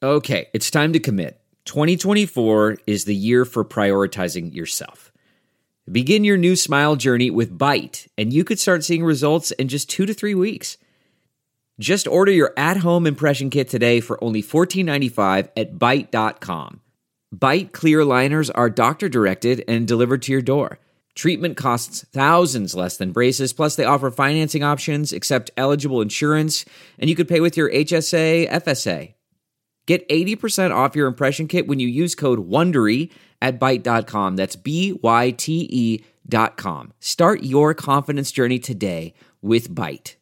Okay, it's time to commit. 2024 is the year for prioritizing yourself. Begin your new smile journey with Byte, and you could start seeing results in just 2 to 3 weeks. Just order your at-home impression kit today for only $14.95 at Byte.com. Byte clear liners are doctor-directed and delivered to your door. Treatment costs thousands less than braces, plus they offer financing options, accept eligible insurance, and you could pay with your HSA, FSA. Get 80% off your impression kit when you use code WONDERY at Byte.com. That's BYTE.com. Start your confidence journey today with Byte.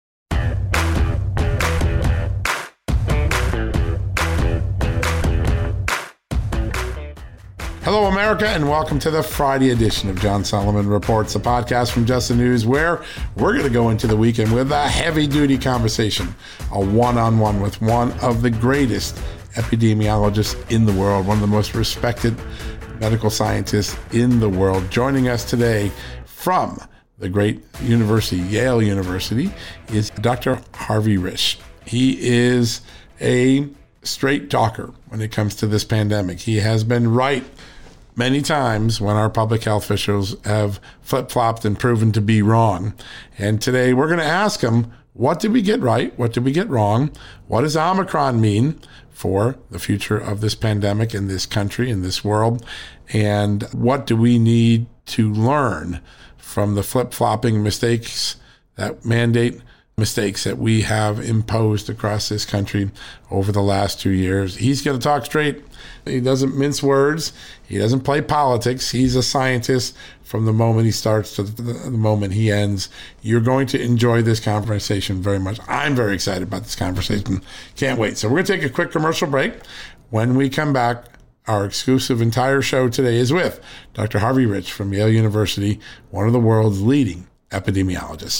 Hello, America, and welcome to the Friday edition of John Solomon Reports, a podcast from Just the News, where we're going to go into the weekend with a heavy-duty conversation, a one-on-one with one of the greatest epidemiologists in the world, one of the most respected medical scientists in the world. Joining us today from the great university, Yale University, is Dr. Harvey Risch. He is a straight talker when it comes to this pandemic. He has been right many times when our public health officials have flip-flopped and proven to be wrong. And today we're going to ask him, what did we get right? What did we get wrong? What does Omicron mean for the future of this pandemic in this country, in this world? And what do we need to learn from the flip-flopping mistakes, that mandate mistakes that we have imposed across this country over the last 2 years? He's going to talk straight. He doesn't mince words. He doesn't play politics. He's a scientist from the moment he starts to the moment he ends. You're going to enjoy this conversation very much. I'm very excited about this conversation. Can't wait. So we're going to take a quick commercial break. When we come back, our exclusive entire show today is with Dr. Harvey Risch from Yale University, one of the world's leading epidemiologists.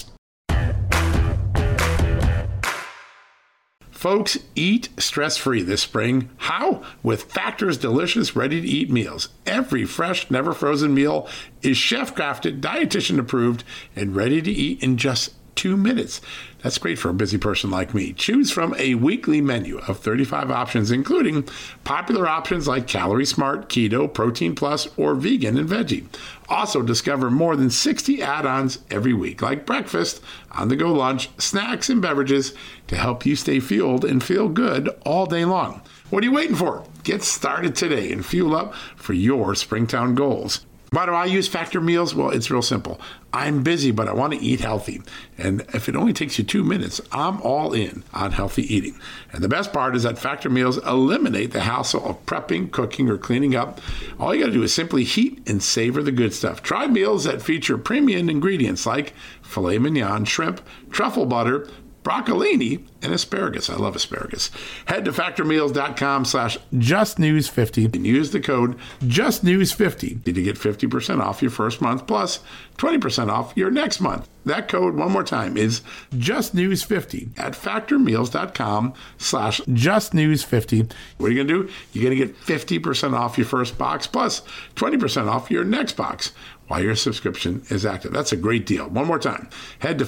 Folks, eat stress-free this spring. How? With Factor's delicious, ready-to-eat meals. Every fresh, never-frozen meal is chef-crafted, dietitian-approved, and ready to eat in just 2 minutes. That's great for a busy person like me. Choose from a weekly menu of 35 options, including popular options like Calorie Smart, Keto, Protein Plus, or Vegan and Veggie. Also, discover more than 60 add-ons every week, like breakfast, on-the-go lunch, snacks, and beverages to help you stay fueled and feel good all day long. What are you waiting for? Get started today and fuel up for your Springtown goals. Why do I use Factor meals? Well, it's real simple. I'm busy, but I want to eat healthy. And if it only takes you 2 minutes, I'm all in on healthy eating. And the best part is that Factor meals eliminate the hassle of prepping, cooking, or cleaning up. All you got to do is simply heat and savor the good stuff. Try meals that feature premium ingredients like filet mignon, shrimp, truffle butter, broccolini, and asparagus. I love asparagus. Head to factormeals.com/justnews50 and use the code justnews50 to get 50% off your first month plus 20% off your next month. That code, one more time, is justnews50 at factormeals.com/justnews50. What are you going to do? You're going to get 50% off your first box plus 20% off your next box while your subscription is active. That's a great deal. One more time. Head to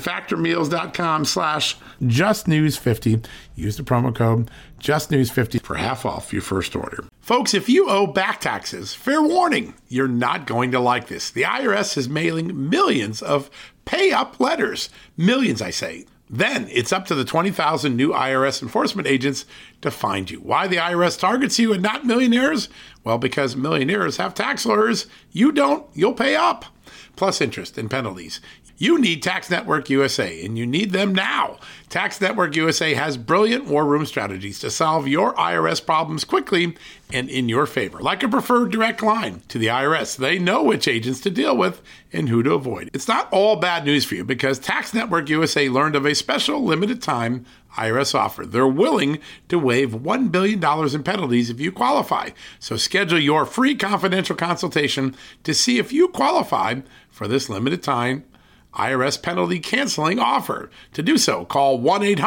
factormeals.com/justnews50. Use the promo code justnews50 for half off your first order. Folks, if you owe back taxes, fair warning, you're not going to like this. The IRS is mailing millions of pay-up letters. Millions, I say. Then it's up to the 20,000 new IRS enforcement agents to find you. Why the IRS targets you and not millionaires? Well, because millionaires have tax lawyers. You don't, you'll pay up. Plus interest and penalties. You need Tax Network USA, and you need them now. Tax Network USA has brilliant war room strategies to solve your IRS problems quickly and in your favor, like a preferred direct line to the IRS. They know which agents to deal with and who to avoid. It's not all bad news for you because Tax Network USA learned of a special limited time IRS offer. They're willing to waive $1 billion in penalties if you qualify. So schedule your free confidential consultation to see if you qualify for this limited time IRS penalty canceling offer. To do so, call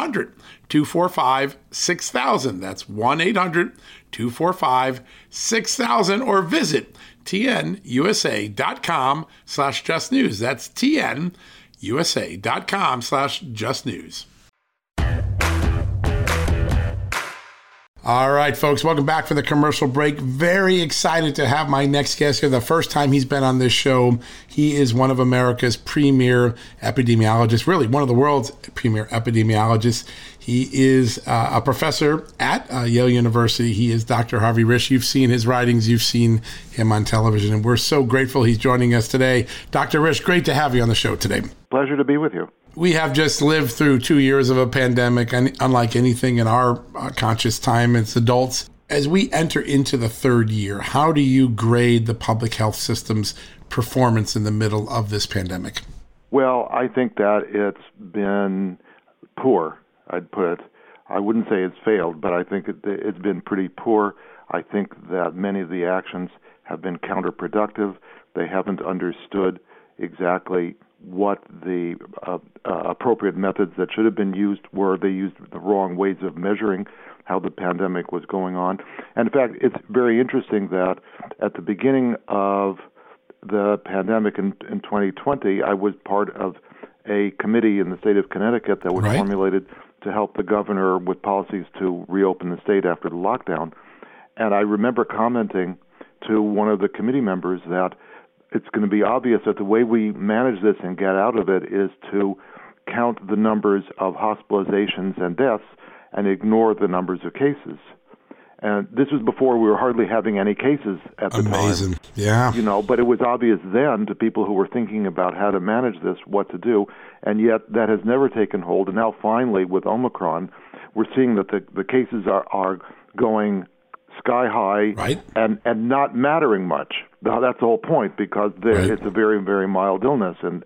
1-800-245-6000. That's 1-800-245-6000 or visit tnusa.com/justnews. That's tnusa.com/justnews. All right, folks, welcome back for the commercial break. Very excited to have my next guest here. The first time he's been on this show. He is one of America's premier epidemiologists, really one of the world's premier epidemiologists. He is a professor at Yale University. He is Dr. Harvey Risch. You've seen his writings. You've seen him on television, and we're so grateful he's joining us today. Dr. Risch, great to have you on the show today. Pleasure to be with you. We have just lived through 2 years of a pandemic, and unlike anything in our conscious time as adults. As we enter into the third year, how do you grade the public health system's performance in the middle of this pandemic? Well, I think that it's been poor, I'd put it. I wouldn't say it's failed, but I think it's been pretty poor. I think that many of the actions have been counterproductive. They haven't understood exactly what the appropriate methods that should have been used were. They used the wrong ways of measuring how the pandemic was going on. And in fact, it's very interesting that at the beginning of the pandemic in 2020, I was part of a committee in the state of Connecticut that was formulated to help the governor with policies to reopen the state after the lockdown. And I remember commenting to one of the committee members that it's going to be obvious that the way we manage this and get out of it is to count the numbers of hospitalizations and deaths and ignore the numbers of cases. And this was before we were hardly having any cases at the time. Amazing. Yeah. But it was obvious then to people who were thinking about how to manage this, what to do, and yet that has never taken hold. And now finally with Omicron, we're seeing that the cases are going sky high and not mattering much. Now, that's the whole point, because it's a very, very mild illness. And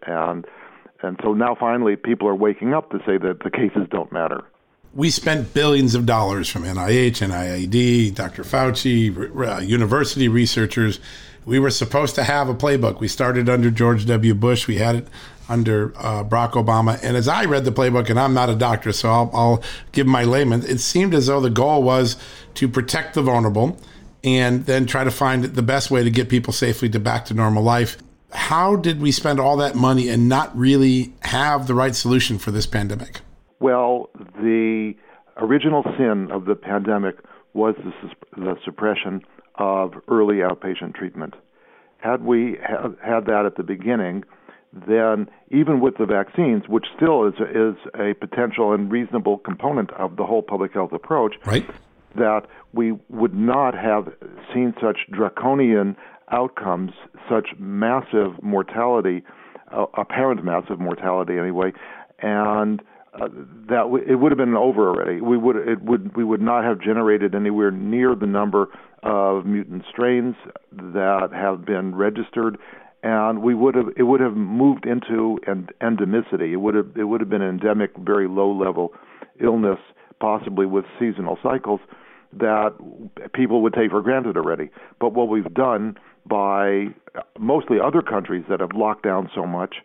so now finally people are waking up to say that the cases don't matter. We spent billions of dollars from NIH, NIAID, Dr. Fauci, university researchers. We were supposed to have a playbook. We started under George W. Bush. We had it under Barack Obama. And as I read the playbook, and I'm not a doctor, so I'll give my layman, it seemed as though the goal was to protect the vulnerable and then try to find the best way to get people safely back to normal life. How did we spend all that money and not really have the right solution for this pandemic? Well, the original sin of the pandemic was the suppression of early outpatient treatment. Had we had that at the beginning, then even with the vaccines, which still is a potential and reasonable component of the whole public health approach, that we would not have seen such draconian outcomes, such massive mortality, apparent massive mortality anyway, and that it would have been over already. We would not have generated anywhere near the number of mutant strains that have been registered, and it would have moved into endemicity. It would have been an endemic, very low level illness, possibly with seasonal cycles that people would take for granted already. But what we've done by mostly other countries that have locked down so much,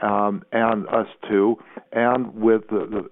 and us too, and with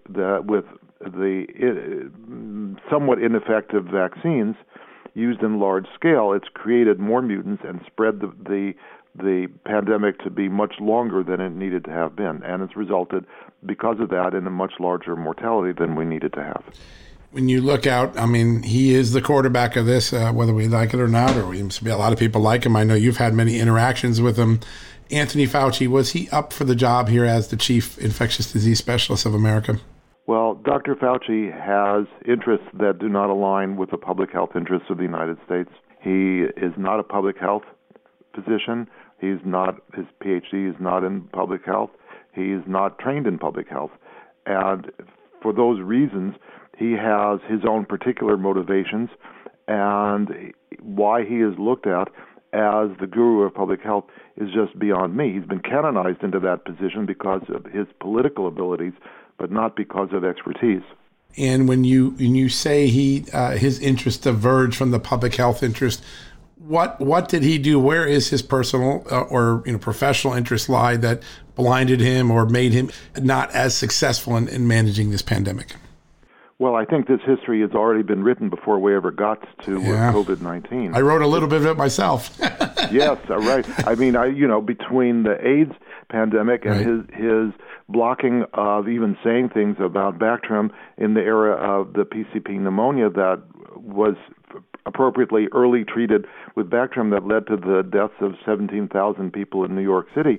the somewhat ineffective vaccines used in large scale, it's created more mutants and spread the pandemic to be much longer than it needed to have been, and it's resulted, because of that, in a much larger mortality than we needed to have. When you look out, I mean, he is the quarterback of this, whether we like it or not, or a lot of people like him. I know you've had many interactions with him. Anthony Fauci, was he up for the job here as the chief infectious disease specialist of America? Well, Dr. Fauci has interests that do not align with the public health interests of the United States. He is not a public health physician. His PhD is not in public health. He is not trained in public health. And for those reasons, he has his own particular motivations, and why he is looked at as the guru of public health is just beyond me. He's been canonized into that position because of his political abilities, but not because of expertise. And when you say his interests diverge from the public health interest, what did he do? Where is his personal or professional interest lie that blinded him or made him not as successful in managing this pandemic? Well, I think this history has already been written before we ever got to COVID-19. I wrote a little bit of it myself. Yes, right. I mean, between the AIDS pandemic and his blocking of even saying things about Bactrim in the era of the PCP pneumonia that was appropriately early treated with Bactrim that led to the deaths of 17,000 people in New York City,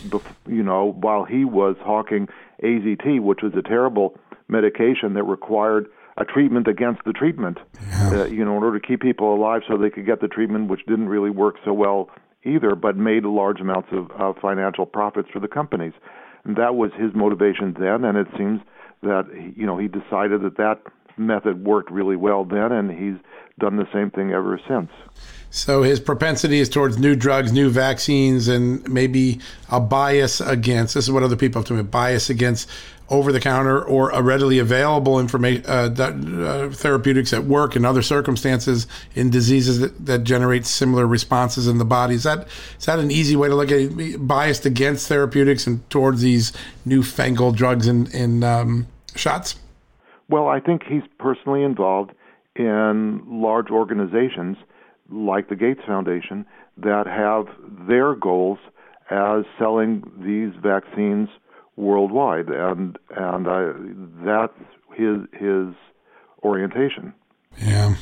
while he was hawking AZT, which was a terrible medication that required a treatment against the treatment, in order to keep people alive so they could get the treatment, which didn't really work so well either, but made large amounts of financial profits for the companies. And that was his motivation then, and it seems that he decided that method worked really well then, and he's done the same thing ever since. So his propensity is towards new drugs, new vaccines, and maybe a bias against, this is what other people have told me, bias against over-the-counter or readily available therapeutics that work in other circumstances in diseases that generate similar responses in the body. Is that an easy way to look at it? Biased against therapeutics and towards these newfangled drugs and shots? Well, I think he's personally involved in large organizations like the Gates Foundation that have their goals as selling these vaccines worldwide, and that's his orientation. Yeah.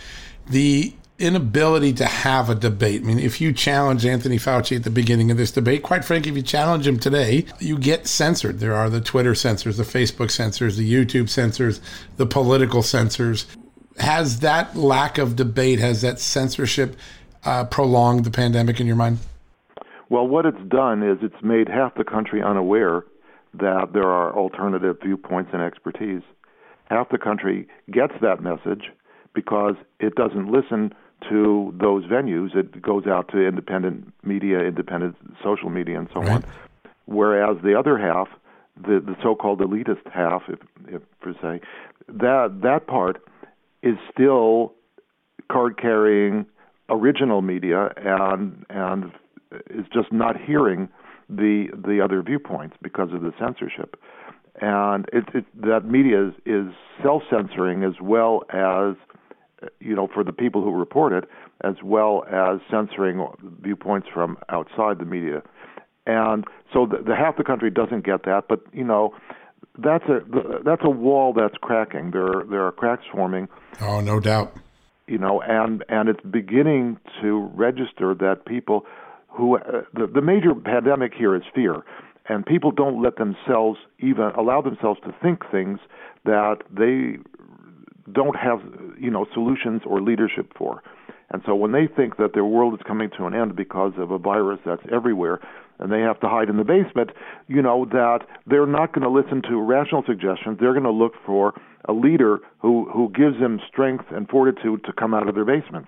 The inability to have a debate. I mean, if you challenge Anthony Fauci at the beginning of this debate, quite frankly, if you challenge him today, you get censored. There are the Twitter censors, the Facebook censors, the YouTube censors, the political censors. Has that lack of debate, has that censorship prolonged the pandemic in your mind? Well, what it's done is it's made half the country unaware that there are alternative viewpoints and expertise. Half the country gets that message because it doesn't listen to those venues. It goes out to independent media, independent social media, and so on. Whereas the other half, the so-called elitist half, if per se, that part is still card-carrying original media and is just not hearing the other viewpoints because of the censorship. And that media is self-censoring as well as, for the people who report it, as well as censoring viewpoints from outside the media. And so the half the country doesn't get that, but, that's a wall that's cracking. There are cracks forming. Oh, no doubt. And it's beginning to register that people who the major pandemic here is fear, and people don't let themselves even allow themselves to think things that they don't have solutions or leadership for. And so when they think that their world is coming to an end because of a virus that's everywhere, and they have to hide in the basement, that they're not going to listen to rational suggestions. They're going to look for a leader who gives them strength and fortitude to come out of their basements.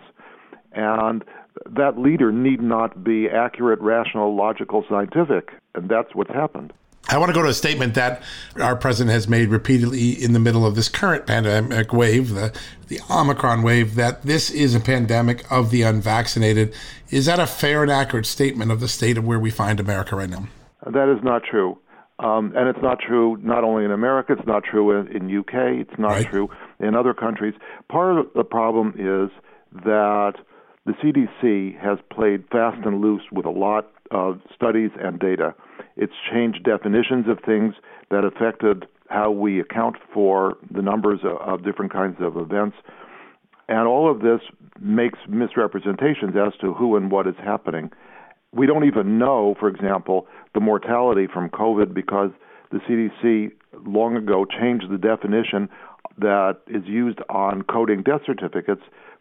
And that leader need not be accurate, rational, logical, scientific, and that's what's happened. I want to go to a statement that our president has made repeatedly in the middle of this current pandemic wave, the Omicron wave, that this is a pandemic of the unvaccinated. Is that a fair and accurate statement of the state of where we find America right now? That is not true. And it's not true not only in America, it's not true in UK, it's not true in other countries. Part of the problem is that the CDC has played fast and loose with a lot of studies and data. It's changed definitions of things that affected how we account for the numbers of different kinds of events. And all of this makes misrepresentations as to who and what is happening. We don't even know, for example, the mortality from COVID because the CDC long ago changed the definition that is used on coding death certificates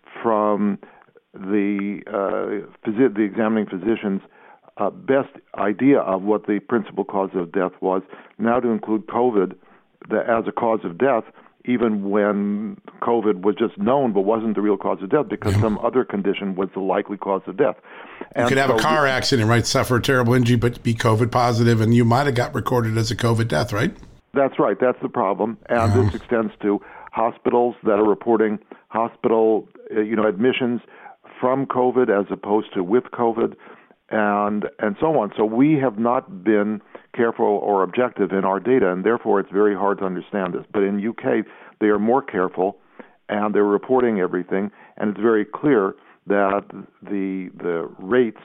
from the examining physician's best idea of what the principal cause of death was, now to include COVID as a cause of death, even when COVID was just known but wasn't the real cause of death because some other condition was the likely cause of death. You could have a car accident, right, suffer a terrible injury, but be COVID positive, and you might have got recorded as a COVID death, right? That's right. That's the problem. And this extends to hospitals that are reporting hospital admissions from COVID as opposed to with COVID, and so on. So we have not been careful or objective in our data, and therefore it's very hard to understand this. But in UK, they are more careful, and they're reporting everything, and it's very clear that the rates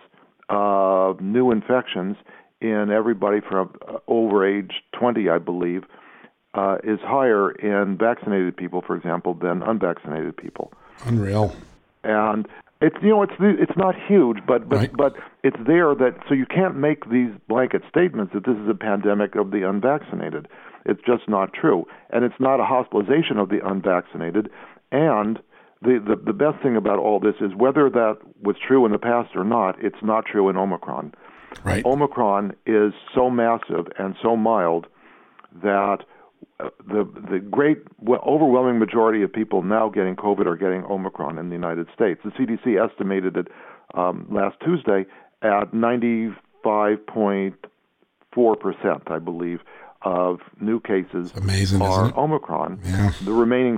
of new infections in everybody from over age 20, I believe, is higher in vaccinated people, for example, than unvaccinated people. Unreal. And it's not huge, but Right. but it's there that so you can't make these blanket statements that this is a pandemic of the unvaccinated. It's just not true, and it's not a hospitalization of the unvaccinated. And the best thing about all this is whether that was true in the past or not, it's not true in Omicron. Right. Omicron is so massive and so mild that the great overwhelming majority of people now getting COVID are getting Omicron in the United States. The CDC estimated it last Tuesday at 95.4%, I believe, of new cases amazing, are isn't it? Omicron. Yeah. The remaining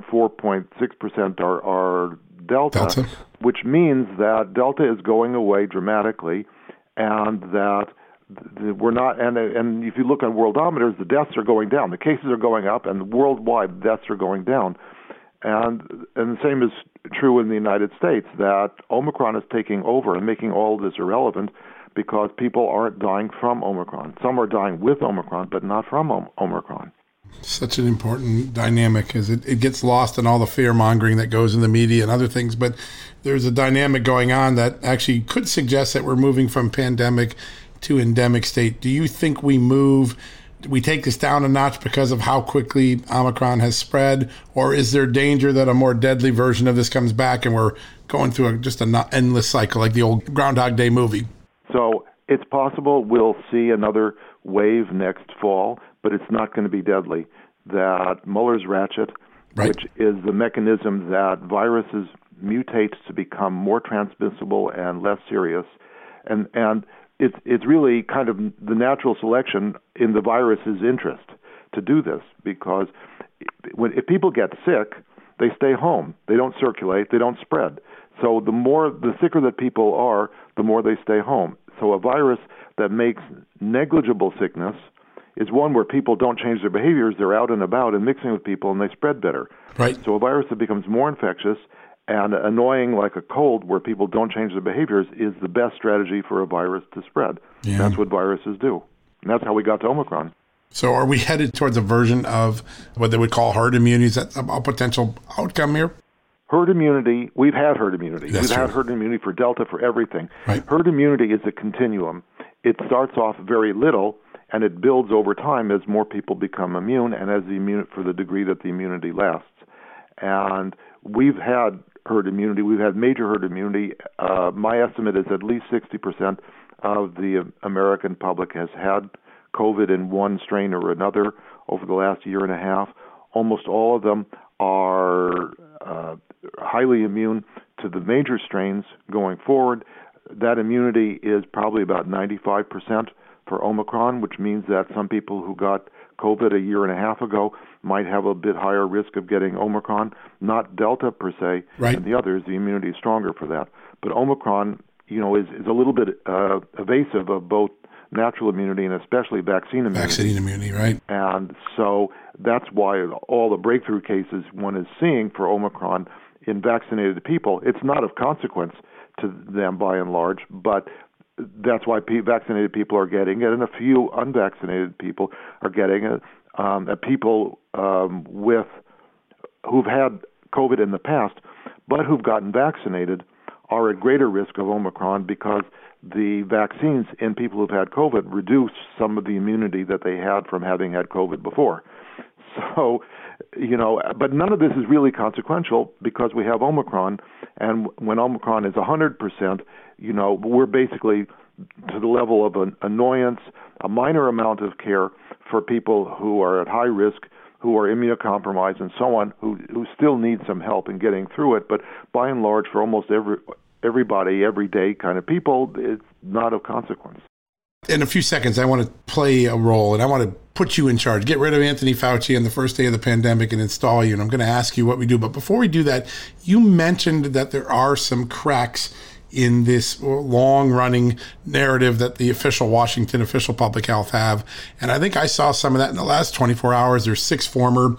4.6% are Delta, which means that Delta is going away dramatically, and that we're not. And if you look on worldometers, the deaths are going down. The cases are going up, and worldwide deaths are going down. And the same is true in the United States, that Omicron is taking over and making all of this irrelevant because people aren't dying from Omicron. Some are dying with Omicron, but not from Omicron. Such an important dynamic because it gets lost in all the fear-mongering that goes in the media and other things. But there's a dynamic going on that actually could suggest that we're moving from pandemic to endemic state. Do you think we take this down a notch because of how quickly Omicron has spread? Or is there danger that a more deadly version of this comes back and we're going through just an endless cycle like the old Groundhog Day movie? So it's possible we'll see another wave next fall, but it's not going to be deadly. That Muller's ratchet, right, which is the mechanism that viruses mutate to become more transmissible and less serious, and it's really kind of the natural selection in the virus's interest to do this, because if people get sick, they stay home. They don't circulate. They don't spread. So the sicker that people are, the more they stay home. So a virus that makes negligible sickness is one where people don't change their behaviors. They're out and about and mixing with people, and they spread better. Right. So a virus that becomes more infectious and annoying like a cold where people don't change their behaviors is the best strategy for a virus to spread. Yeah. That's what viruses do. And that's how we got to Omicron. So are we headed towards a version of what they would call herd immunity? Is that a potential outcome here? Herd immunity, we've had herd immunity. That's We've had true. herd immunity for Delta, for everything. Right. Herd immunity is a continuum. It starts off very little, and it builds over time as more people become immune and as for the degree that the immunity lasts. And we've had herd immunity. We've had major herd immunity. My estimate is at least 60% of the American public has had COVID in one strain or another over the last year and a half. Almost all of them are highly immune to the major strains going forward. That immunity is probably about 95% for Omicron, which means that some people who got COVID a year and a half ago might have a bit higher risk of getting Omicron, not Delta per se, Right. and the others. The immunity is stronger for that. But Omicron, is a little bit evasive of both natural immunity and especially vaccine immunity. Vaccine immunity, right. And so that's why all the breakthrough cases one is seeing for Omicron in vaccinated people, it's not of consequence to them by and large, but that's why vaccinated people are getting it, and a few unvaccinated people are getting it. People who've had COVID in the past, but who've gotten vaccinated, are at greater risk of Omicron because the vaccines in people who've had COVID reduce some of the immunity that they had from having had COVID before. So, but none of this is really consequential because we have Omicron, and when Omicron is 100%, we're basically to the level of an annoyance, a minor amount of care for people who are at high risk, who are immunocompromised and so on, who still need some help in getting through it. But by and large, for almost everybody, everyday kind of people, it's not of consequence. In a few seconds, I want to play a role, and I want to put you in charge. Get rid of Anthony Fauci on the first day of the pandemic and install you, and I'm going to ask you what we do. But before we do that, you mentioned that there are some cracks in this long-running narrative that the Washington official public health have. And I think I saw some of that in the last 24 hours. There's 6 former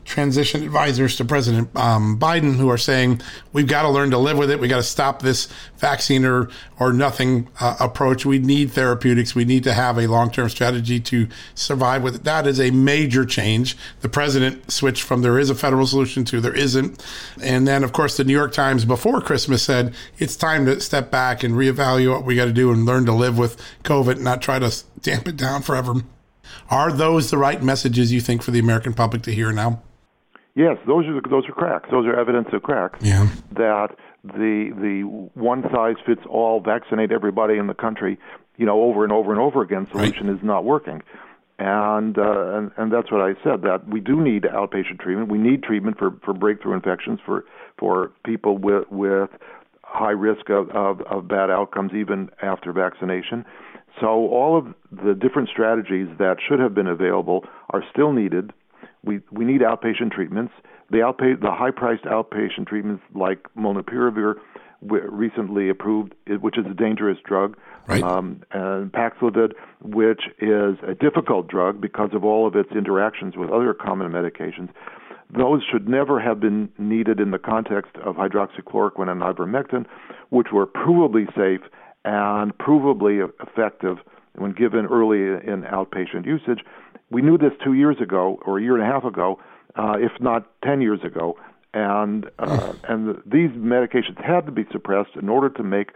transition advisors to President Biden who are saying, we've got to learn to live with it. We got to stop this vaccine or nothing approach. We need therapeutics. We need to have a long-term strategy to survive with it. That is a major change. The president switched from there is a federal solution to there isn't. And then, of course, the New York Times before Christmas said it's time to step back and reevaluate what we got to do and learn to live with COVID and not try to damp it down forever. Are those the right messages, you think, for the American public to hear now? Yes, those are cracks. Those are evidence of cracks. Yeah. That the one size fits all, vaccinate everybody in the country, over and over and over again solution is not working. And that's what I said, that we do need outpatient treatment. We need treatment for breakthrough infections for people with high risk of bad outcomes even after vaccination. So all of the different strategies that should have been available are still needed. We need outpatient treatments. The high-priced outpatient treatments like molnupiravir, recently approved, which is a dangerous drug, right. And Paxlovid, which is a difficult drug because of all of its interactions with other common medications. Those should never have been needed in the context of hydroxychloroquine and ivermectin, which were provably safe and provably effective when given early in outpatient usage. We knew this 2 years ago or a year and a half ago, if not 10 years ago, and these medications had to be suppressed in order to make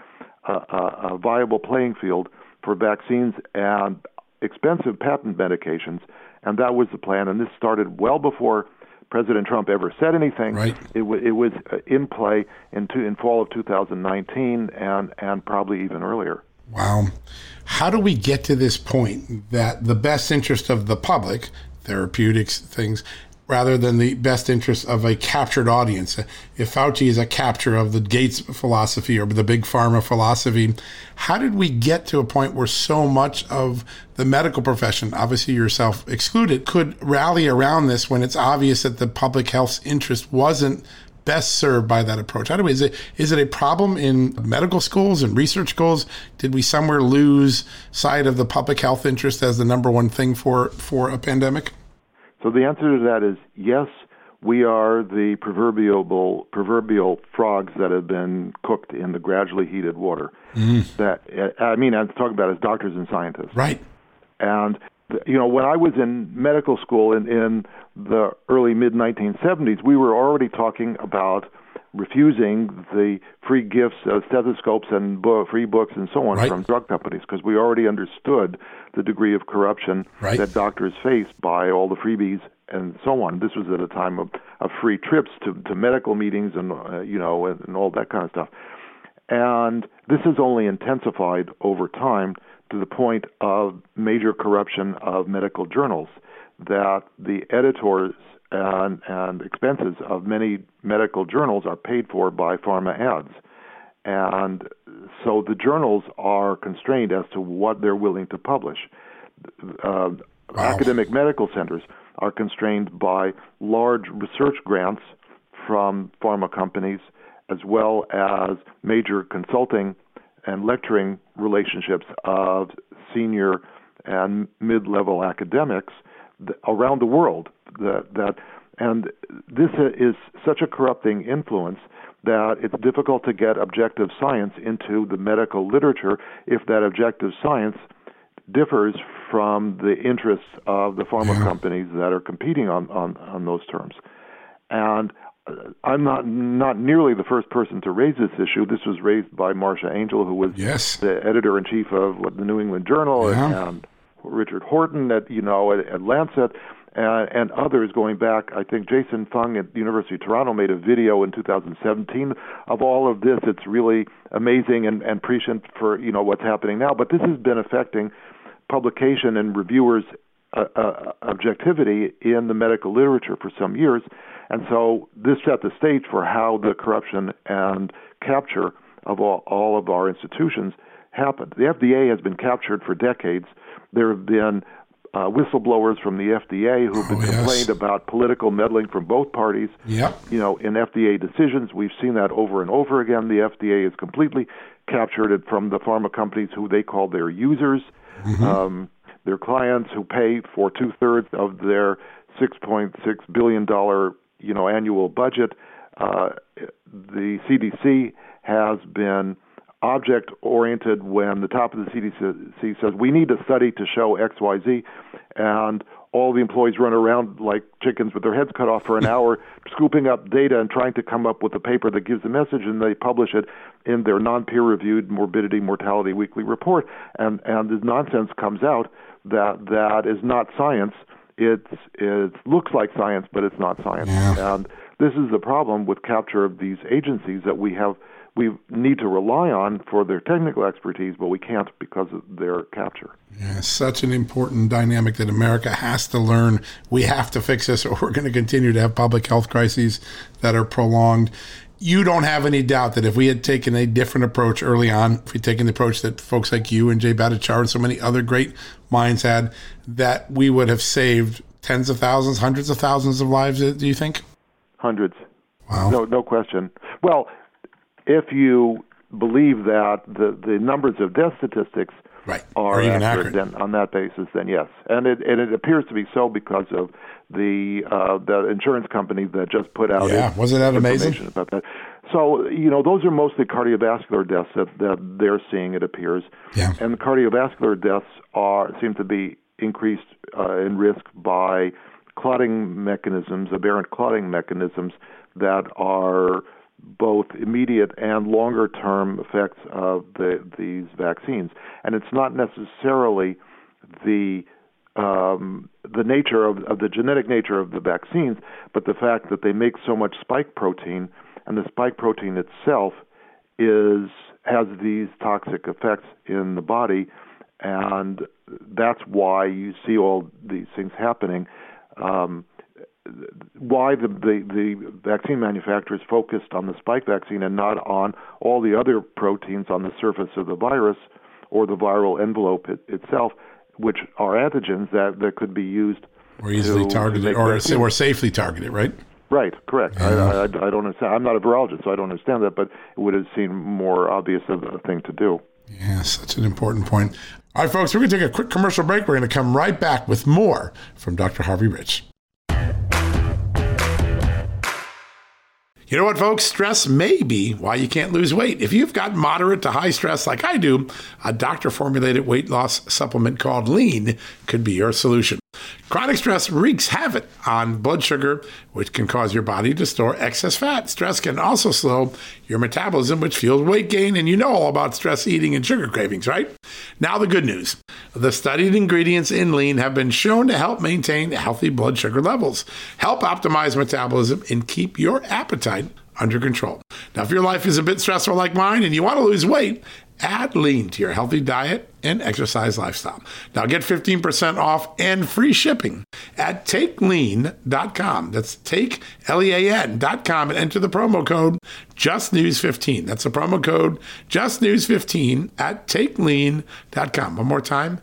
a viable playing field for vaccines and expensive patent medications, and that was the plan. And this started well before President Trump ever said anything. Right. It was in play in fall of 2019 and probably even earlier. Wow. How do we get to this point that the best interest of the public, therapeutics, things, rather than the best interest of a captured audience? If Fauci is a capture of the Gates philosophy or the big pharma philosophy, how did we get to a point where so much of the medical profession, obviously yourself excluded, could rally around this when it's obvious that the public health's interest wasn't best served by that approach? How do we, is it a problem in medical schools and research schools? Did we somewhere lose sight of the public health interest as the number one thing for a pandemic? So the answer to that is yes. We are the proverbial frogs that have been cooked in the gradually heated water. That I'm talking about as doctors and scientists. Right. And when I was in medical school in the early mid-1970s, we were already talking about refusing the free gifts of stethoscopes and free books and so on from drug companies because we already understood the degree of corruption that doctors face by all the freebies and so on. This was at a time of free trips to medical meetings and and all that kind of stuff. And this has only intensified over time to the point of major corruption of medical journals, that the editors and expenses of many medical journals are paid for by pharma ads. And so the journals are constrained as to what they're willing to publish. Academic medical centers are constrained by large research grants from pharma companies, as well as major consulting and lecturing relationships of senior and mid-level academics around the world. And this is such a corrupting influence that it's difficult to get objective science into the medical literature if that objective science differs from the interests of the pharma companies that are competing on those terms. And I'm not nearly the first person to raise this issue. This was raised by Marcia Angel, who was the editor-in-chief of the New England Journal, and Richard Horton at Lancet, and others going back. I think Jason Fung at the University of Toronto made a video in 2017 of all of this. It's really amazing and prescient for what's happening now. But this has been affecting publication and reviewers' objectivity in the medical literature for some years. And so this set the stage for how the corruption and capture of all of our institutions happened. The FDA has been captured for decades. There have been whistleblowers from the FDA who've been complained about political meddling from both parties. In FDA decisions, we've seen that over and over again. The FDA has completely captured it from the pharma companies who they call their users, their clients who pay for 2/3 of their $6.6 billion, annual budget. The CDC has been object-oriented when the top of the CDC says, we need a study to show X, Y, Z, and all the employees run around like chickens with their heads cut off for an hour, scooping up data and trying to come up with a paper that gives the message, and they publish it in their non-peer-reviewed morbidity mortality weekly report. And this nonsense comes out that is not science. It looks like science, but it's not science. Yeah. And this is the problem with capture of these agencies that we need to rely on for their technical expertise, but we can't because of their capture. Yeah, such an important dynamic that America has to learn. We have to fix this, or we're going to continue to have public health crises that are prolonged. You don't have any doubt that if we had taken a different approach early on, if we'd taken the approach that folks like you and Jay Bhattacharya and so many other great minds had, that we would have saved tens of thousands, hundreds of thousands of lives, do you think? Hundreds. Wow. No question. Well, if you believe that the numbers of death statistics are accurate, then on that basis, then yes. And it appears to be so because of the insurance company that just put out wasn't that amazing about that. So, those are mostly cardiovascular deaths that they're seeing, it appears. Yeah. And the cardiovascular deaths seem to be increased in risk by clotting mechanisms, aberrant clotting mechanisms that are both immediate and longer-term effects of these vaccines. And it's not necessarily the nature of the genetic nature of the vaccines, but the fact that they make so much spike protein, and the spike protein itself has these toxic effects in the body, and that's why you see all these things happening. Why the vaccine manufacturers focused on the spike vaccine and not on all the other proteins on the surface of the virus or the viral envelope itself, which are antigens that could be used or easily targeted or safely targeted, right? Right, correct. I don't understand. I'm not a virologist, so I don't understand that, but it would have seemed more obvious of a thing to do. Yeah, such an important point. All right, folks, we're going to take a quick commercial break. We're going to come right back with more from Dr. Harvey Rich. You know what, folks? Stress may be why you can't lose weight. If you've got moderate to high stress like I do, a doctor-formulated weight loss supplement called Lean could be your solution. Chronic stress wreaks havoc on blood sugar, which can cause your body to store excess fat. Stress can also slow your metabolism, which fuels weight gain, and you know all about stress eating and sugar cravings, right? Now the good news. The studied ingredients in Lean have been shown to help maintain healthy blood sugar levels, help optimize metabolism, and keep your appetite under control. Now, if your life is a bit stressful like mine and you want to lose weight, add Lean to your healthy diet and exercise lifestyle. Now get 15% off and free shipping at TakeLean.com. That's TakeLean.com and enter the promo code JustNews15. That's the promo code JustNews15 at TakeLean.com. One more time,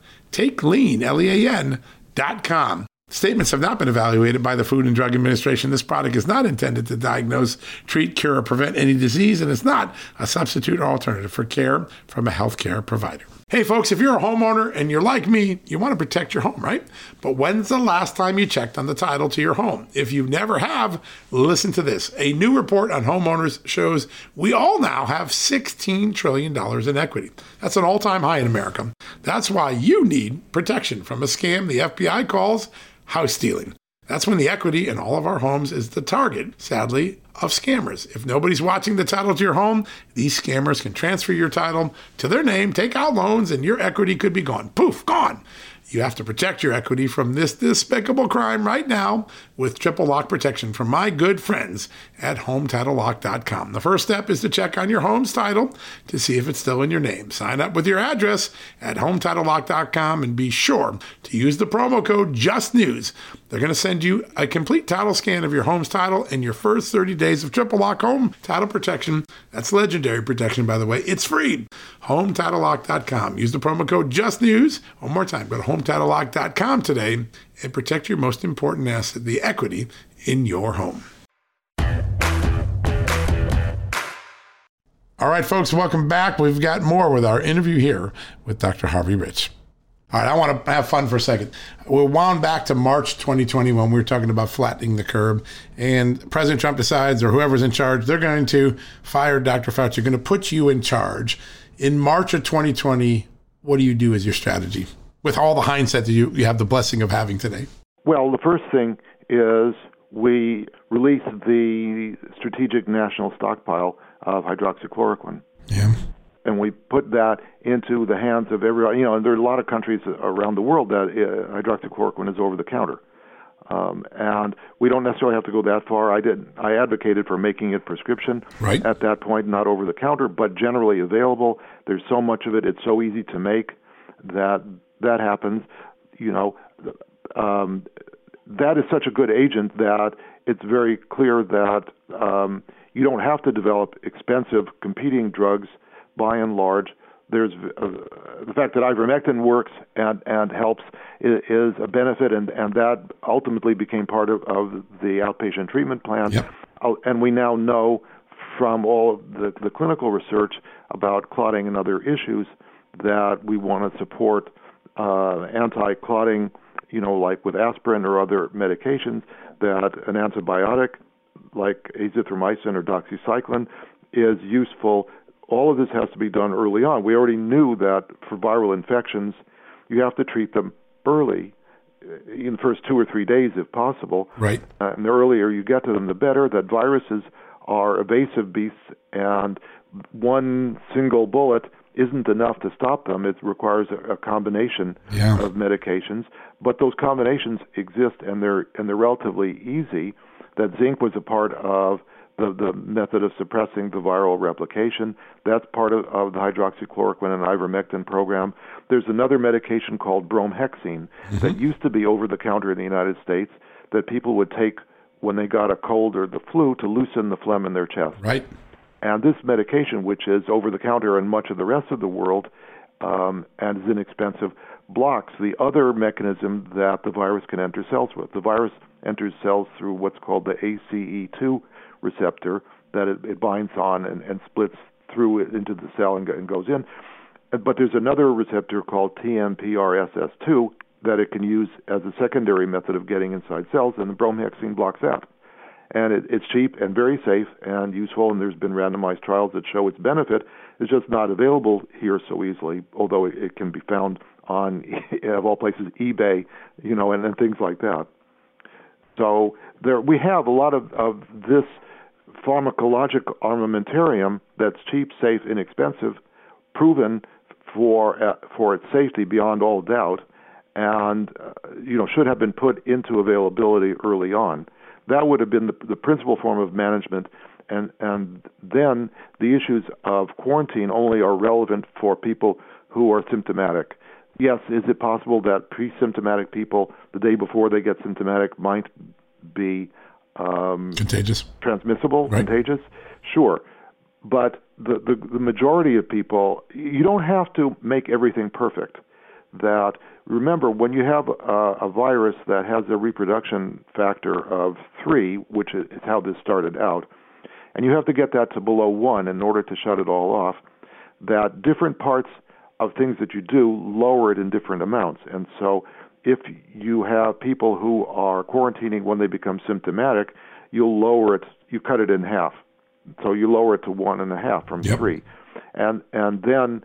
TakeLean.com. Statements have not been evaluated by the Food and Drug Administration. This product is not intended to diagnose, treat, cure, or prevent any disease, and it's not a substitute or alternative for care from a healthcare provider. Hey, folks, if you're a homeowner and you're like me, you want to protect your home, right? But when's the last time you checked on the title to your home? If you never have, listen to this. A new report on homeowners shows we all now have $16 trillion in equity. That's an all-time high in America. That's why you need protection from a scam the FBI calls house stealing. That's when the equity in all of our homes is the target, sadly, of scammers. If nobody's watching the title to your home, these scammers can transfer your title to their name, take out loans, and your equity could be gone. Poof, gone. You have to protect your equity from this despicable crime right now with triple lock protection from my good friends at HomeTitleLock.com. The first step is to check on your home's title to see if it's still in your name. Sign up with your address at HomeTitleLock.com and be sure to use the promo code JustNews. They're going to send you a complete title scan of your home's title and your first 30 days of triple lock home title protection. That's legendary protection, by the way. It's free. HomeTitleLock.com. Use the promo code JustNews. One more time, go to HomeTitleLock.com today and protect your most important asset, the equity in your home. All right, folks, welcome back. We've got more with our interview here with Dr. Harvey Rich. All right, I want to have fun for a second. We're wound back to March 2020 when we were talking about flattening the curve, and President Trump decides, or whoever's in charge, they're going to fire Dr. Fauci. They're going to put you in charge. In March of 2020, what do you do as your strategy with all the hindsight that you have the blessing of having today? Well, the first thing is we released the strategic national stockpile of hydroxychloroquine. Yeah. And we put that into the hands of everyone. And there are a lot of countries around the world that hydroxychloroquine is over the counter. And we don't necessarily have to go that far. I advocated for making it prescription at that point, not over the counter, but generally available. There's so much of it. It's so easy to make that happens. That is such a good agent that it's very clear that you don't have to develop expensive competing drugs. By and large, there's the fact that ivermectin works and helps is a benefit, and that ultimately became part of the outpatient treatment plan. Yep. And we now know from all of the clinical research about clotting and other issues that we want to support anti-clotting, like with aspirin or other medications, that an antibiotic like azithromycin or doxycycline is useful. All of this has to be done early on. We already knew that for viral infections, you have to treat them early, in the first 2 or 3 days if possible. Right. And the earlier you get to them, the better. That viruses are evasive beasts, and one single bullet isn't enough to stop them. It requires a combination of medications. But those combinations exist, and they're relatively easy. That zinc was a part of the method of suppressing the viral replication. That's part of the hydroxychloroquine and ivermectin program. There's another medication called bromhexine that used to be over the counter in the United States that people would take when they got a cold or the flu to loosen the phlegm in their chest. Right. And this medication, which is over the counter in much of the rest of the world and is inexpensive, blocks the other mechanism that the virus can enter cells with. The virus enters cells through what's called the ACE2 receptor that it binds on and splits through it into the cell and goes in. But there's another receptor called TMPRSS2 that it can use as a secondary method of getting inside cells, and the bromhexine blocks that. And it's cheap and very safe and useful, and there's been randomized trials that show its benefit. It's just not available here so easily, although it can be found on, of all places, eBay, and things like that. So we have a lot of this pharmacologic armamentarium that's cheap, safe, inexpensive, proven for its safety beyond all doubt, and should have been put into availability early on. That would have been the principal form of management, and then the issues of quarantine only are relevant for people who are symptomatic. Yes, is it possible that pre-symptomatic people, the day before they get symptomatic, might be contagious, transmissible, contagious? Sure. But the majority of people, you don't have to make everything perfect. That, remember, when you have a virus that has a reproduction factor of 3, which is how this started out, and you have to get that to below 1 in order to shut it all off, that different parts of things that you do lower it in different amounts. And so if you have people who are quarantining when they become symptomatic, you'll lower it, you cut it in half. So you lower it to 1.5 from 3. And then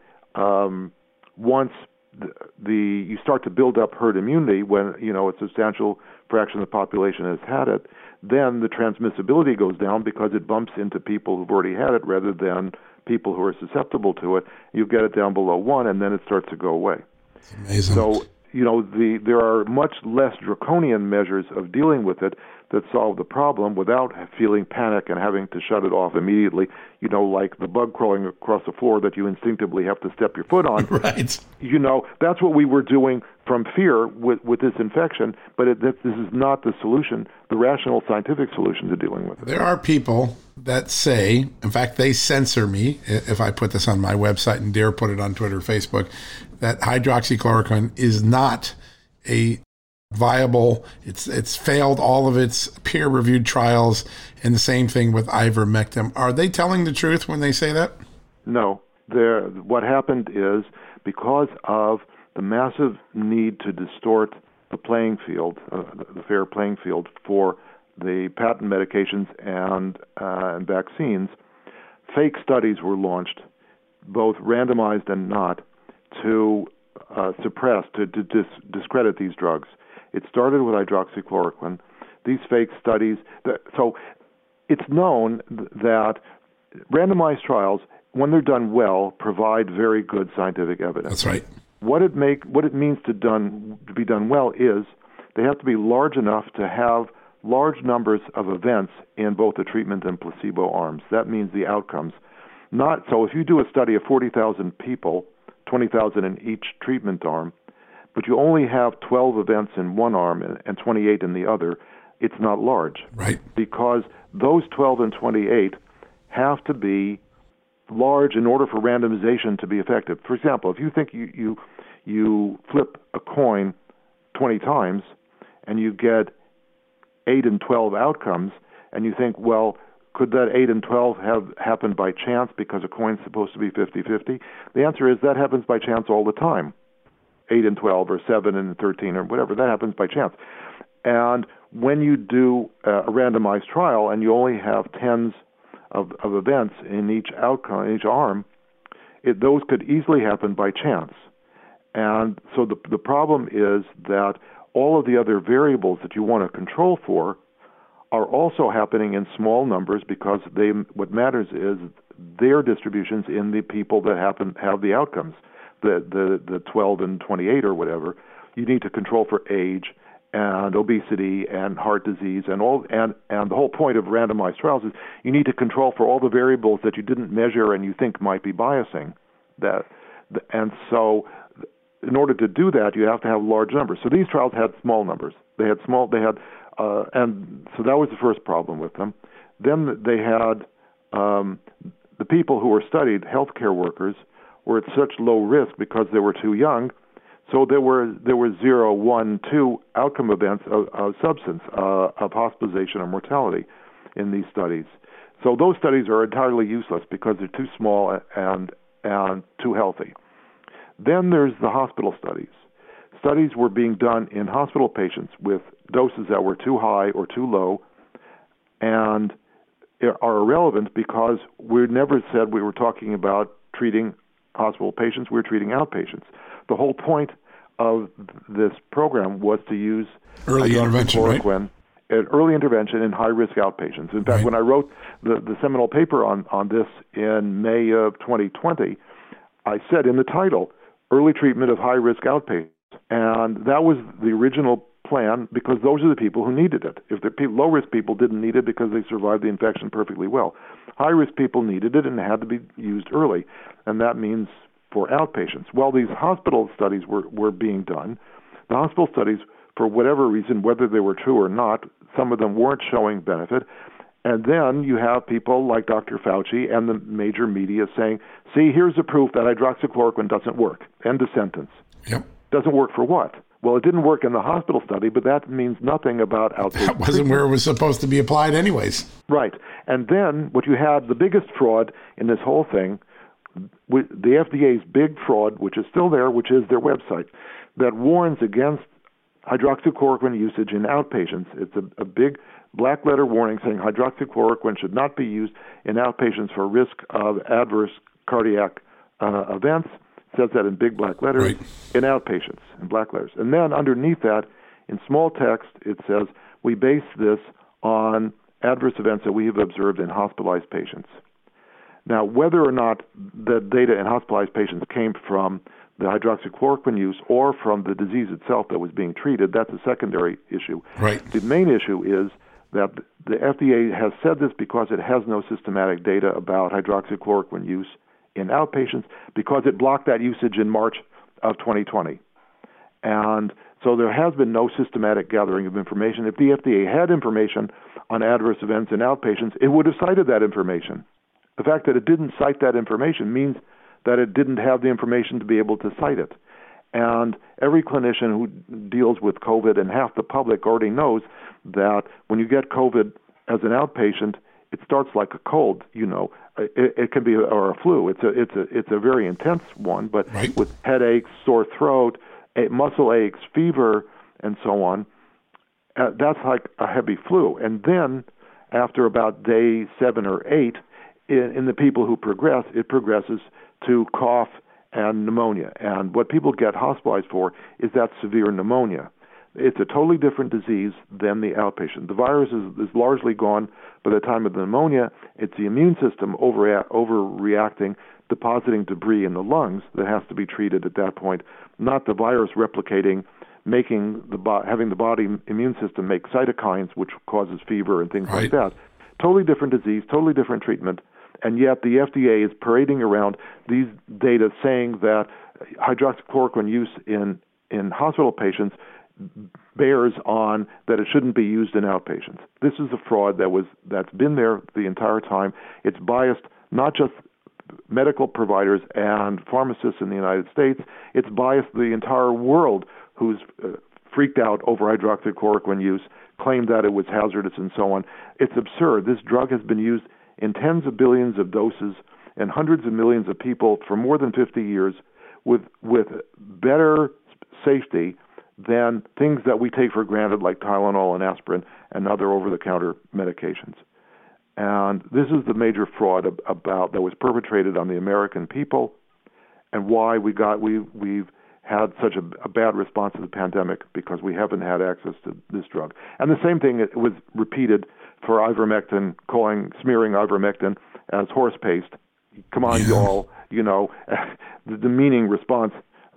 once you start to build up herd immunity, when a substantial fraction of the population has had it, then the transmissibility goes down because it bumps into people who've already had it rather than people who are susceptible to it. You get it down below 1, and then it starts to go away. It's amazing. So there are much less draconian measures of dealing with it that solve the problem without feeling panic and having to shut it off immediately, like the bug crawling across the floor that you instinctively have to step your foot on. Right. That's what we were doing from fear with this infection, but this is not the solution, the rational scientific solution to dealing with it. There are people that say, in fact, they censor me if I put this on my website and dare put it on Twitter or Facebook, that hydroxychloroquine is not a viable, it's failed all of its peer-reviewed trials, and the same thing with ivermectin. Are they telling the truth when they say that? No. What happened is because of the massive need to distort the playing field, the fair playing field for the patent medications and vaccines, fake studies were launched, both randomized and not, to suppress, to discredit these drugs. It started with hydroxychloroquine. These fake studies, so it's known that randomized trials, when they're done well, provide very good scientific evidence. That's right. What it means to be done well is they have to be large enough to have large numbers of events in both the treatment and placebo arms. That means the outcomes. Not so if you do a study of 40,000 people, 20,000 in each treatment arm, but you only have 12 events in one arm and 28 in the other, it's not large. Right. Because those 12 and 28 have to be large in order for randomization to be effective. For example, if you think you flip a coin 20 times and you get 8 and 12 outcomes, and you think, well, could that 8 and 12 have happened by chance because a coin's supposed to be 50-50? The answer is that happens by chance all the time. 8 and 12 or 7 and 13 or whatever, that happens by chance. And when you do a randomized trial and you only have tens of events in each outcome, in each arm, those could easily happen by chance. And so the problem is that all of the other variables that you want to control for are also happening in small numbers because what matters is their distributions in the people that have the outcomes, the 12 and 28 or whatever. You need to control for age and obesity and heart disease and the whole point of randomized trials is you need to control for all the variables that you didn't measure and you think might be biasing and so in order to do that you have to have large numbers. So these trials had small numbers. And so that was the first problem with them. Then they had the people who were studied, healthcare workers, were at such low risk because they were too young. So there were 0, 1, 2 outcome events of substance, of hospitalization or mortality in these studies. So those studies are entirely useless because they're too small and too healthy. Then there's the hospital studies. Studies were being done in hospital patients with doses that were too high or too low and are irrelevant because we never said we were talking about treating hospital patients, we were treating outpatients. The whole point of this program was to use early intervention, right? Early intervention in high-risk outpatients. In fact, when I wrote the seminal paper on this in May of 2020, I said in the title, Early Treatment of High-Risk Outpatients. And that was the original plan because those are the people who needed it. If the low-risk people didn't need it because they survived the infection perfectly well. High-risk people needed it and it had to be used early, and that means for outpatients. Well, these hospital studies were being done. The hospital studies, for whatever reason, whether they were true or not, some of them weren't showing benefit. And then you have people like Dr. Fauci and the major media saying, see, here's the proof that hydroxychloroquine doesn't work. End of sentence. Yep. Doesn't work for what? Well, it didn't work in the hospital study, but that means nothing about outpatient That wasn't where it was supposed to be applied anyways. Right. And then what you had, the biggest fraud in this whole thing, the FDA's big fraud, which is still there, which is their website, that warns against hydroxychloroquine usage in outpatients. It's a big black letter warning saying hydroxychloroquine should not be used in outpatients for risk of adverse cardiac events. It says that in big black letters, right. In outpatients, in black letters. And then underneath that, in small text, it says, we base this on adverse events that we have observed in hospitalized patients. Now, whether or not the data in hospitalized patients came from the hydroxychloroquine use or from the disease itself that was being treated, that's a secondary issue. Right. The main issue is that the FDA has said this because it has no systematic data about hydroxychloroquine use in outpatients because it blocked that usage in March of 2020. And so there has been no systematic gathering of information. If the FDA had information on adverse events in outpatients, it would have cited that information. The fact that it didn't cite that information means that it didn't have the information to be able to cite it. And every clinician who deals with COVID and half the public already knows that when you get COVID as an outpatient, it starts like a cold, It can be or a flu. It's a very intense one, but right. with headaches, sore throat, muscle aches, fever, and so on, that's like a heavy flu. And then after about day 7 or 8, in the people who progress, it progresses to cough and pneumonia. And what people get hospitalized for is that severe pneumonia. It's a totally different disease than the outpatient. The virus is largely gone by the time of the pneumonia. It's the immune system overreacting, depositing debris in the lungs that has to be treated at that point, not the virus replicating, having the body immune system make cytokines, which causes fever and things like that. Totally different disease, totally different treatment, and yet the FDA is parading around these data saying that hydroxychloroquine use in hospital patients bears on that it shouldn't be used in outpatients. This is a fraud that's been there the entire time. It's biased not just medical providers and pharmacists in the United States, it's biased the entire world who's freaked out over hydroxychloroquine use, claimed that it was hazardous and so on. It's absurd. This drug has been used in tens of billions of doses and hundreds of millions of people for more than 50 years with better safety than things that we take for granted like Tylenol and aspirin and other over-the-counter medications. And this is the major fraud that was perpetrated on the American people, and why we've had such a bad response to the pandemic, because we haven't had access to this drug. And the same thing was repeated for ivermectin, smearing ivermectin as horse paste. Come on, y'all, the demeaning response,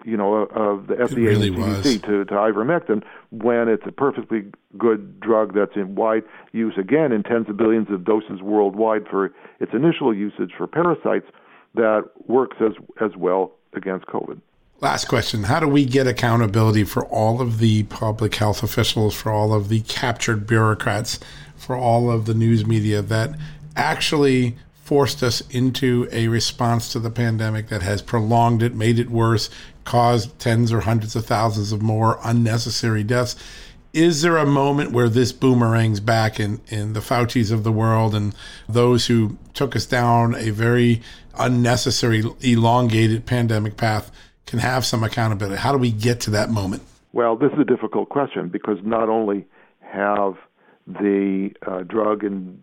of the FDA and CDC to ivermectin, when it's a perfectly good drug that's in wide use, again, in tens of billions of doses worldwide for its initial usage for parasites, that works as well against COVID. Last question. How do we get accountability for all of the public health officials, for all of the captured bureaucrats, for all of the news media that actually forced us into a response to the pandemic that has prolonged it, made it worse, caused tens or hundreds of thousands of more unnecessary deaths? Is there a moment where this boomerangs back in the Faucis of the world and those who took us down a very unnecessary, elongated pandemic path can have some accountability? How do we get to that moment? Well, this is a difficult question, because not only have the drug and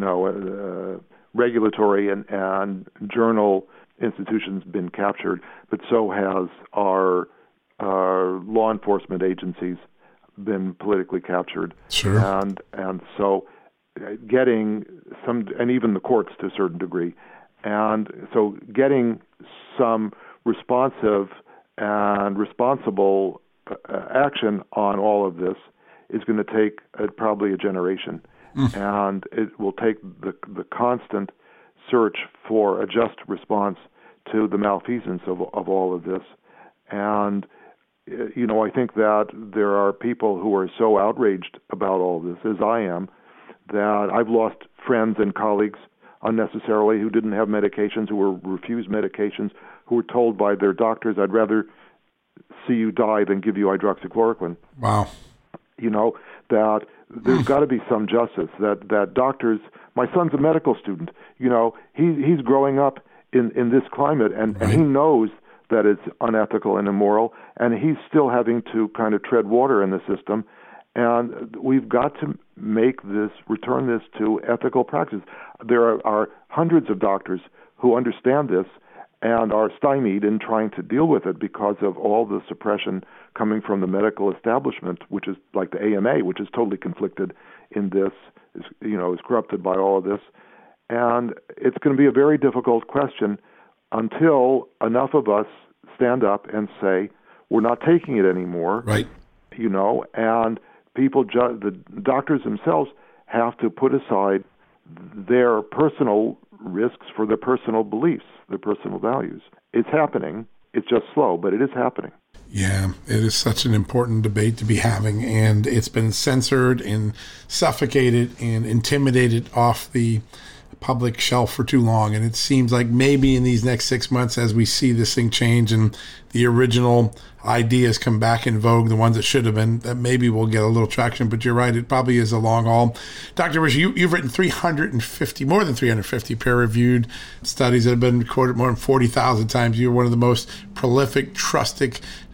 regulatory and journal institutions been captured, but so has our law enforcement agencies been politically captured. Sure. And so getting some, and even the courts to a certain degree, and so getting some responsive and responsible action on all of this is going to take probably a generation. And it will take the constant search for a just response to the malfeasance of all of this. And, I think that there are people who are so outraged about all this, as I am, that I've lost friends and colleagues unnecessarily who didn't have medications, who were refused medications, who were told by their doctors, I'd rather see you die than give you hydroxychloroquine. Wow. That there's got to be some justice, that doctors, my son's a medical student, he's growing up in this climate, and he knows that it's unethical and immoral, and he's still having to kind of tread water in the system. And we've got to return this to ethical practice. There are hundreds of doctors who understand this and are stymied in trying to deal with it because of all the suppression coming from the medical establishment, which is like the AMA, which is totally conflicted in this, is corrupted by all of this. And it's going to be a very difficult question until enough of us stand up and say, we're not taking it anymore. Right. And people, the doctors themselves have to put aside their personal risks for their personal beliefs, their personal values. It's happening. It's just slow, but it is happening. Yeah, it is such an important debate to be having, and it's been censored and suffocated and intimidated off the public shelf for too long. And it seems like maybe in these next 6 months, as we see this thing change and the original ideas come back in vogue, the ones that should have been, that maybe we'll get a little traction. But you're right, it probably is a long haul. Dr. Risch, you've written more than 350 peer-reviewed studies that have been quoted more than 40,000 times. You're one of the most prolific, trusted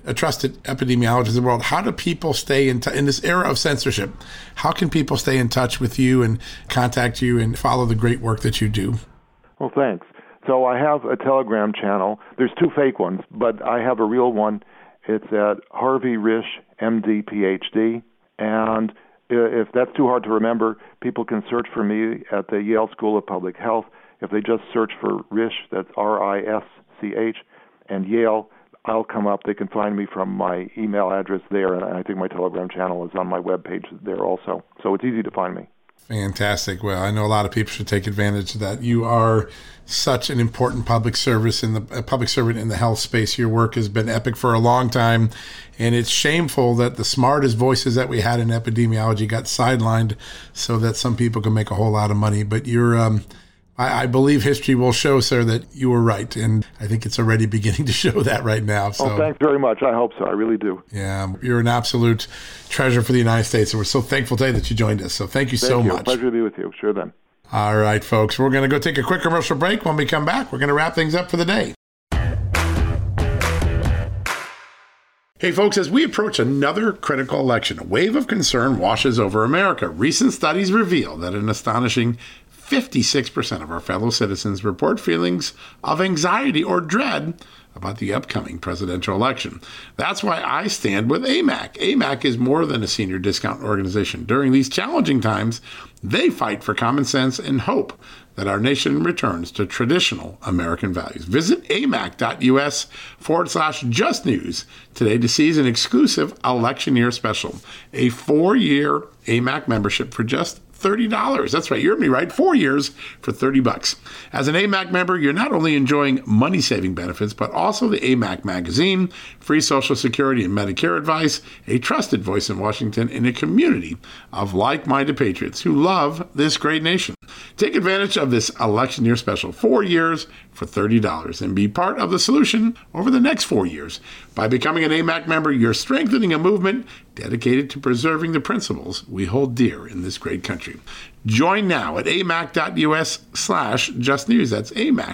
a trusted epidemiologist in the world. How do people stay in this era of censorship? How can people stay in touch with you and contact you and follow the great work that you do? Well, thanks. So I have a Telegram channel. There's two fake ones, but I have a real one. It's at Harvey Risch, MD, PhD. And if that's too hard to remember, people can search for me at the Yale School of Public Health. If they just search for Risch, that's R-I-S-C-H, and Yale, I'll come up. They can find me from my email address there, and I think my Telegram channel is on my webpage there also. So it's easy to find me. Fantastic. Well, I know a lot of people should take advantage of that. You are such an important public servant in the health space. Your work has been epic for a long time, and it's shameful that the smartest voices that we had in epidemiology got sidelined so that some people can make a whole lot of money. But you're I believe history will show, sir, that you were right, and I think it's already beginning to show that right now. So, oh, thanks very much. I hope so. I really do. Yeah, you're an absolute treasure for the United States, and we're so thankful today that you joined us. So thank you so much. Pleasure to be with you. Sure then. All right, folks, we're going to go take a quick commercial break. When we come back, we're going to wrap things up for the day. Hey, folks, as we approach another critical election, a wave of concern washes over America. Recent studies reveal that an astonishing 56% of our fellow citizens report feelings of anxiety or dread about the upcoming presidential election. That's why I stand with AMAC. AMAC is more than a senior discount organization. During these challenging times, they fight for common sense and hope that our nation returns to traditional American values. Visit amac.us/justnews today to seize an exclusive election year special, a 4-year AMAC membership for just $30. That's right. You heard me right. 4 years for $30. As an AMAC member, you're not only enjoying money-saving benefits, but also the AMAC magazine, free Social Security and Medicare advice, a trusted voice in Washington, and a community of like-minded patriots who love this great nation. Take advantage of this election year special, 4 years for $30, and be part of the solution over the next 4 years. By becoming an AMAC member, you're strengthening a movement dedicated to preserving the principles we hold dear in this great country. Join now at amac.us/justnews. That's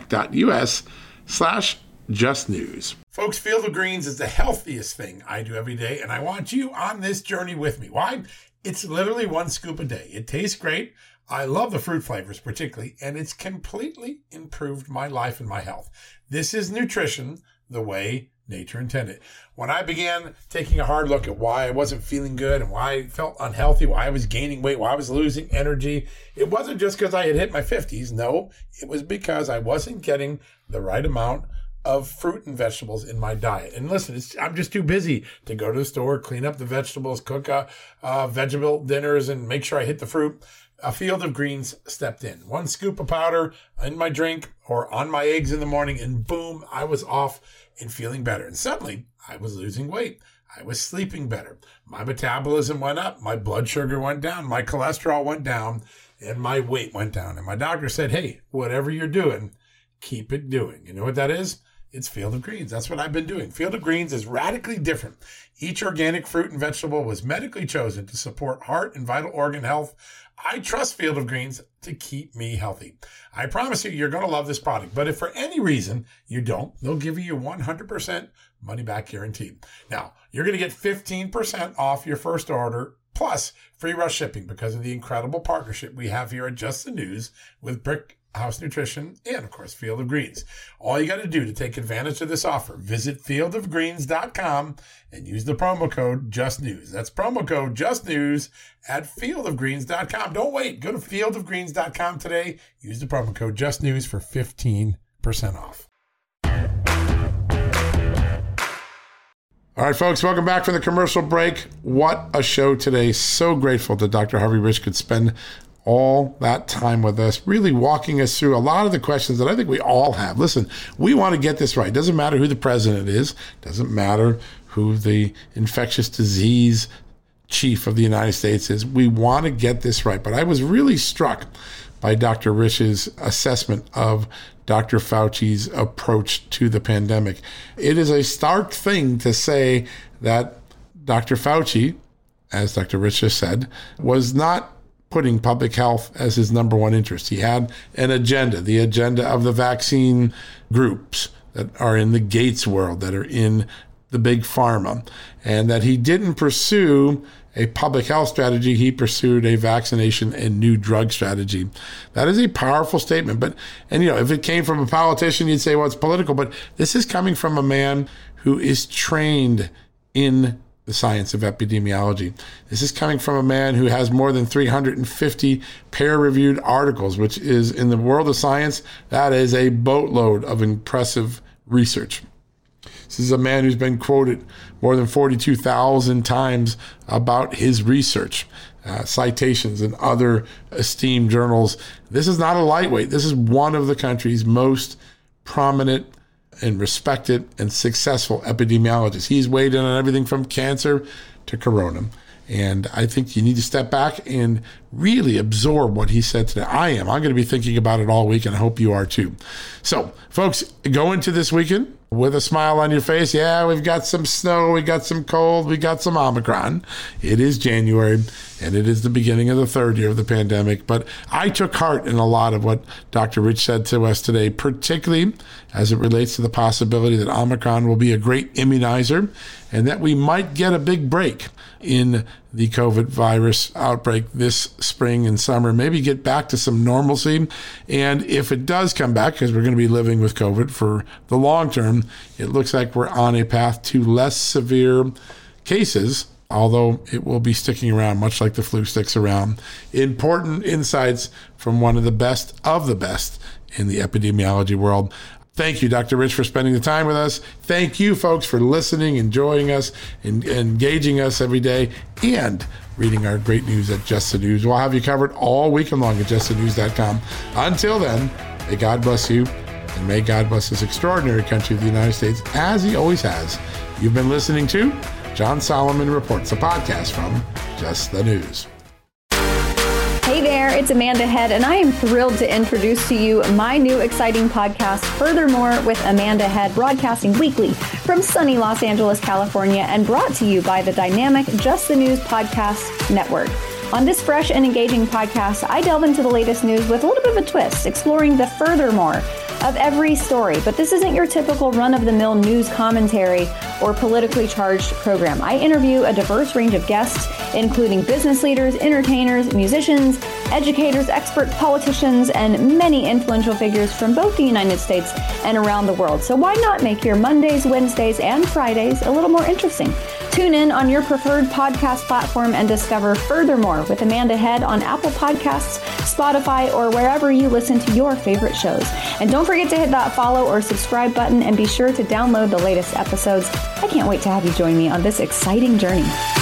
amac.us/justnews. Folks, Field of Greens is the healthiest thing I do every day, and I want you on this journey with me. Why? It's literally 1 scoop a day. It tastes great. I love the fruit flavors particularly, and it's completely improved my life and my health. This is nutrition the way nature intended. When I began taking a hard look at why I wasn't feeling good and why I felt unhealthy, why I was gaining weight, why I was losing energy, it wasn't just because I had hit my 50s. No, it was because I wasn't getting the right amount of fruit and vegetables in my diet. And listen, I'm just too busy to go to the store, clean up the vegetables, cook vegetable dinners, and make sure I hit the fruit. A Field of Greens stepped in. 1 scoop of powder in my drink or on my eggs in the morning, and boom, I was off and feeling better. And suddenly, I was losing weight. I was sleeping better. My metabolism went up. My blood sugar went down. My cholesterol went down. And my weight went down. And my doctor said, hey, whatever you're doing, keep it doing. You know what that is? It's Field of Greens. That's what I've been doing. Field of Greens is radically different. Each organic fruit and vegetable was medically chosen to support heart and vital organ health. I trust Field of Greens to keep me healthy. I promise you, you're going to love this product. But if for any reason you don't, they'll give you your 100% money back guarantee. Now, you're going to get 15% off your first order, plus free rush shipping because of the incredible partnership we have here at Just the News with Brick House Nutrition, and of course, Field of Greens. All you got to do to take advantage of this offer, visit fieldofgreens.com and use the promo code JustNews. That's promo code JustNews at fieldofgreens.com. Don't wait. Go to fieldofgreens.com today. Use the promo code JustNews for 15% off. All right, folks, welcome back from the commercial break. What a show today. So grateful that Dr. Harvey Risch could spend all that time with us, really walking us through a lot of the questions that I think we all have. Listen, we want to get this right. Doesn't matter who the president is. Doesn't matter who the infectious disease chief of the United States is. We want to get this right. But I was really struck by Dr. Risch's assessment of Dr. Fauci's approach to the pandemic. It is a stark thing to say that Dr. Fauci, as Dr. Risch just said, was not putting public health as his number one interest. He had an agenda, the agenda of the vaccine groups that are in the Gates world, that are in the big pharma, and that he didn't pursue a public health strategy. He pursued a vaccination and new drug strategy. That is a powerful statement. But, and if it came from a politician, you'd say, well, it's political. But this is coming from a man who is trained in the science of epidemiology. This is coming from a man who has more than 350 peer-reviewed articles, which is, in the world of science, that is a boatload of impressive research. This is a man who's been quoted more than 42,000 times about his research, citations in other esteemed journals. This is not a lightweight. This is one of the country's most prominent and respected and successful epidemiologists. He's weighed in on everything from cancer to corona. And I think you need to step back and really absorb what he said today. I'm going to be thinking about it all week, and I hope you are too. So, folks, go into this weekend with a smile on your face. Yeah, we've got some snow, we got some cold, we got some Omicron. It is January, and it is the beginning of the third year of the pandemic. But I took heart in a lot of what Dr. Rich said to us today, particularly as it relates to the possibility that Omicron will be a great immunizer and that we might get a big break in the COVID virus outbreak this spring and summer, maybe get back to some normalcy. And if it does come back, because we're going to be living with COVID for the long term, it looks like we're on a path to less severe cases, although it will be sticking around much like the flu sticks around. Important insights from one of the best in the epidemiology world. Thank you, Dr. Rich, for spending the time with us. Thank you, folks, for listening, enjoying us, and engaging us every day, and reading our great news at Just the News. We'll have you covered all weekend long at justthenews.com. Until then, may God bless you, and may God bless this extraordinary country of the United States, as he always has. You've been listening to John Solomon Reports, a podcast from Just the News. Hey there, it's Amanda Head, and I am thrilled to introduce to you my new exciting podcast, Furthermore with Amanda Head, broadcasting weekly from sunny Los Angeles, California, and brought to you by the dynamic Just the News Podcast Network. On this fresh and engaging podcast, I delve into the latest news with a little bit of a twist, exploring the furthermore of every story. But this isn't your typical run-of-the-mill news commentary or politically charged program. I interview a diverse range of guests, including business leaders, entertainers, musicians, educators, experts, politicians, and many influential figures from both the United States and around the world. So why not make your Mondays, Wednesdays, and Fridays a little more interesting? Tune in on your preferred podcast platform and discover Furthermore with Amanda Head on Apple Podcasts, Spotify, or wherever you listen to your favorite shows. And don't forget to hit that follow or subscribe button, and be sure to download the latest episodes. I can't wait to have you join me on this exciting journey.